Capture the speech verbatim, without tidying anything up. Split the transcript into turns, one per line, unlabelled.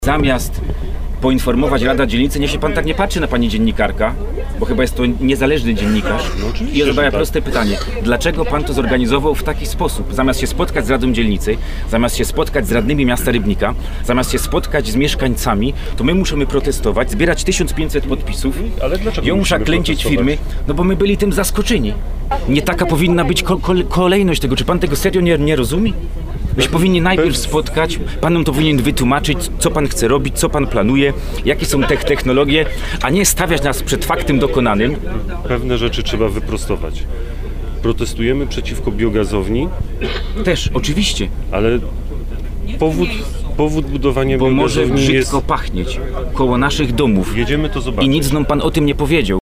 Zamiast poinformować Rada Dzielnicy, niech się pan tak nie patrzy na pani dziennikarka, bo chyba jest to niezależny dziennikarz.
No,
I zadawała proste pytanie, dlaczego pan to zorganizował w taki sposób? Zamiast się spotkać z Radą Dzielnicy, zamiast się spotkać z radnymi miasta Rybnika, zamiast się spotkać z mieszkańcami, to my musimy protestować, zbierać tysiąc pięćset podpisów.
Ale dlaczego
Jąsza
musimy
klęcieć
protestować?
firmy, no bo my byli tym zaskoczeni. Nie taka powinna być ko ko kolejność tego. Czy pan tego serio nie, nie rozumie? Myśmy powinni najpierw spotkać, pan nam to powinien wytłumaczyć, co pan chce robić, co pan planuje, jakie są te technologie, a nie stawiać nas przed faktem dokonanym.
Pewne rzeczy trzeba wyprostować. Protestujemy przeciwko biogazowni,
Też, oczywiście,
ale powód, powód budowania
bo może
biogazowni
brzydko
jest...
pachnieć koło naszych domów
Jedziemy to
i
zobaczyć.
nic nam pan o tym nie powiedział.